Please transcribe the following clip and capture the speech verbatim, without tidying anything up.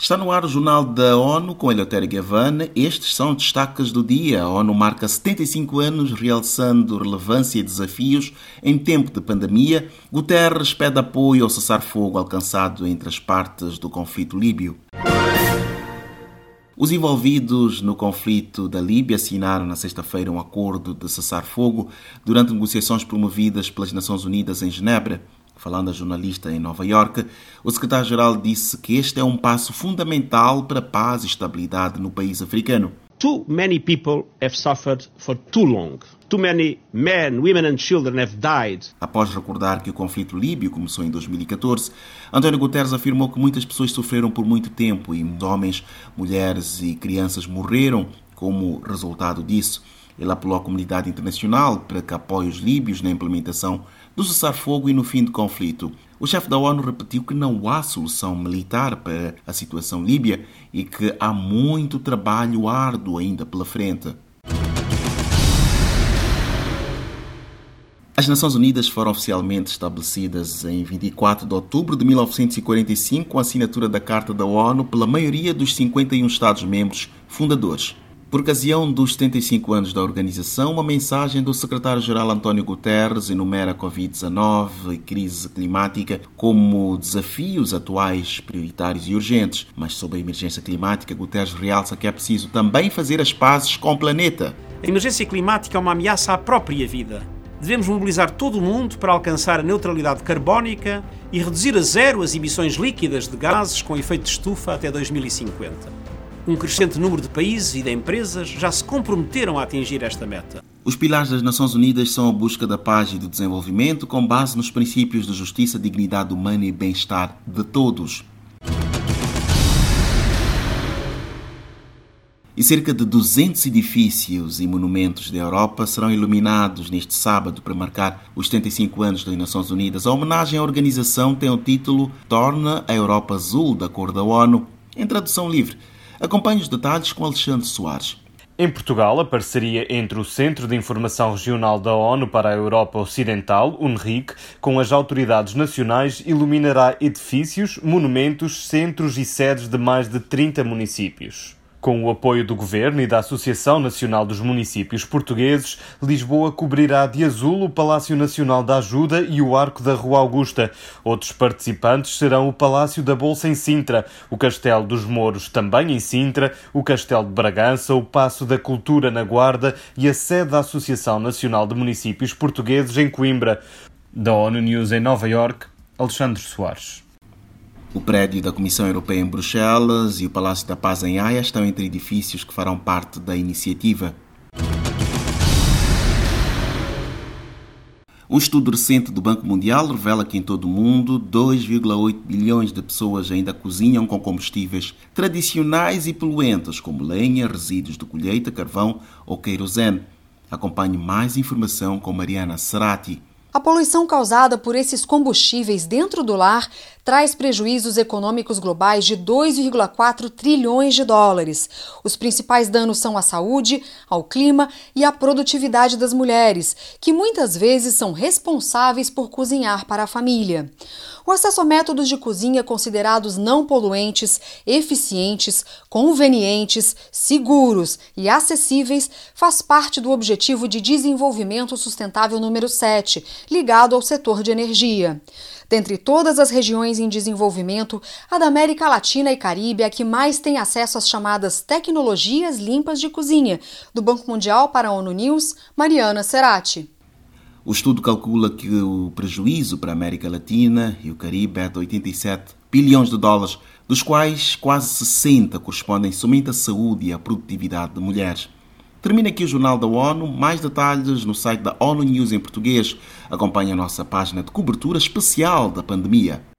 Está no ar o Jornal da ONU com Eleutério Gavan. Estes são destaques do dia. A ONU marca setenta e cinco anos, realçando relevância e desafios em tempo de pandemia. Guterres pede apoio ao cessar-fogo alcançado entre as partes do conflito líbio. Os envolvidos no conflito da Líbia assinaram na sexta-feira um acordo de cessar-fogo durante negociações promovidas pelas Nações Unidas em Genebra. Falando a jornalista em Nova Iorque, o secretário-geral disse que este é um passo fundamental para a paz e estabilidade no país africano. Too many people have suffered for too long. Too many men, women and children have died. Após recordar que o conflito líbio começou em dois mil e catorze, António Guterres afirmou que muitas pessoas sofreram por muito tempo e homens, mulheres e crianças morreram como resultado disso. Ele apelou à comunidade internacional para que apoie os líbios na implementação do cessar-fogo e no fim do conflito. O chefe da ONU repetiu que não há solução militar para a situação líbia e que há muito trabalho árduo ainda pela frente. As Nações Unidas foram oficialmente estabelecidas em vinte e quatro de outubro de mil novecentos e quarenta e cinco com a assinatura da Carta da ONU pela maioria dos cinquenta e um Estados-membros fundadores. Por ocasião dos setenta e cinco anos da organização, uma mensagem do secretário-geral António Guterres enumera a covid dezenove e crise climática como desafios atuais, prioritários e urgentes. Mas sobre a emergência climática, Guterres realça que é preciso também fazer as pazes com o planeta. A emergência climática é uma ameaça à própria vida. Devemos mobilizar todo o mundo para alcançar a neutralidade carbónica e reduzir a zero as emissões líquidas de gases com efeito de estufa até dois mil e cinquenta. Um crescente número de países e de empresas já se comprometeram a atingir esta meta. Os pilares das Nações Unidas são a busca da paz e do desenvolvimento com base nos princípios de justiça, dignidade humana e bem-estar de todos. E cerca de duzentos edifícios e monumentos da Europa serão iluminados neste sábado para marcar os setenta e cinco anos das Nações Unidas. A homenagem à organização tem o título Torna a Europa Azul, da cor da ONU, em tradução livre. Acompanhe os detalhes com Alexandre Soares. Em Portugal, a parceria entre o Centro de Informação Regional da ONU para a Europa Ocidental, U N R I C, com as autoridades nacionais, iluminará edifícios, monumentos, centros e sedes de mais de trinta municípios. Com o apoio do Governo e da Associação Nacional dos Municípios Portugueses, Lisboa cobrirá de azul o Palácio Nacional da Ajuda e o Arco da Rua Augusta. Outros participantes serão o Palácio da Bolsa em Sintra, o Castelo dos Mouros também em Sintra, o Castelo de Bragança, o Paço da Cultura na Guarda e a sede da Associação Nacional de Municípios Portugueses em Coimbra. Da ONU News em Nova Iorque, Alexandre Soares. O prédio da Comissão Europeia em Bruxelas e o Palácio da Paz em Haia estão entre edifícios que farão parte da iniciativa. Um estudo recente do Banco Mundial revela que em todo o mundo dois vírgula oito bilhões de pessoas ainda cozinham com combustíveis tradicionais e poluentes, como lenha, resíduos de colheita, carvão ou querosene. Acompanhe mais informação com Mariana Serati. A poluição causada por esses combustíveis dentro do lar traz prejuízos econômicos globais de dois vírgula quatro trilhões de dólares. Os principais danos são à saúde, ao clima e à produtividade das mulheres, que muitas vezes são responsáveis por cozinhar para a família. O acesso a métodos de cozinha considerados não poluentes, eficientes, convenientes, seguros e acessíveis faz parte do Objetivo de Desenvolvimento Sustentável número sete, ligado ao setor de energia. Dentre todas as regiões em desenvolvimento, a da América Latina e Caribe é a que mais tem acesso às chamadas tecnologias limpas de cozinha. Do Banco Mundial para a ONU News, Mariana Serati. O estudo calcula que o prejuízo para a América Latina e o Caribe é de oitenta e sete bilhões de dólares, dos quais quase sessenta correspondem somente à saúde e à produtividade de mulheres. Termina aqui o Jornal da ONU. Mais detalhes no site da ONU News em português. Acompanhe a nossa página de cobertura especial da pandemia.